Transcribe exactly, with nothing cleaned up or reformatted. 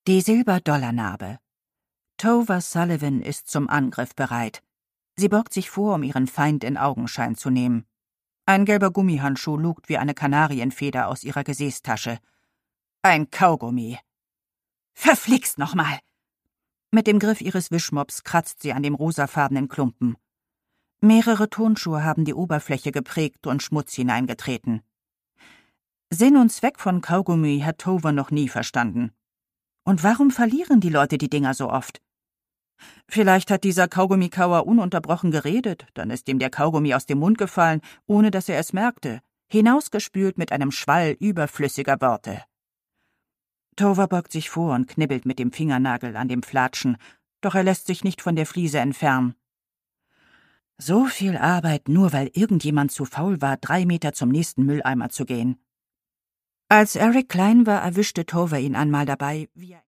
Die Silberdollarnarbe. Tova Sullivan ist zum Angriff bereit. Sie beugt sich vor, um ihren Feind in Augenschein zu nehmen. Ein gelber Gummihandschuh lugt wie eine Kanarienfeder aus ihrer Gesäßtasche. Ein Kaugummi. Verflixt nochmal! Mit dem Griff ihres Wischmops kratzt sie an dem rosafarbenen Klumpen. Mehrere Turnschuhe haben die Oberfläche geprägt und Schmutz hineingetreten. Sinn und Zweck von Kaugummi hat Tova noch nie verstanden. Und warum verlieren die Leute die Dinger so oft? Vielleicht hat dieser Kaugummikauer ununterbrochen geredet, dann ist ihm der Kaugummi aus dem Mund gefallen, ohne dass er es merkte, hinausgespült mit einem Schwall überflüssiger Worte. Tova beugt sich vor und knibbelt mit dem Fingernagel an dem Flatschen, doch er lässt sich nicht von der Fliese entfernen. So viel Arbeit, nur weil irgendjemand zu faul war, drei Meter zum nächsten Mülleimer zu gehen. Als Eric klein war, erwischte Tova ihn einmal dabei, wie er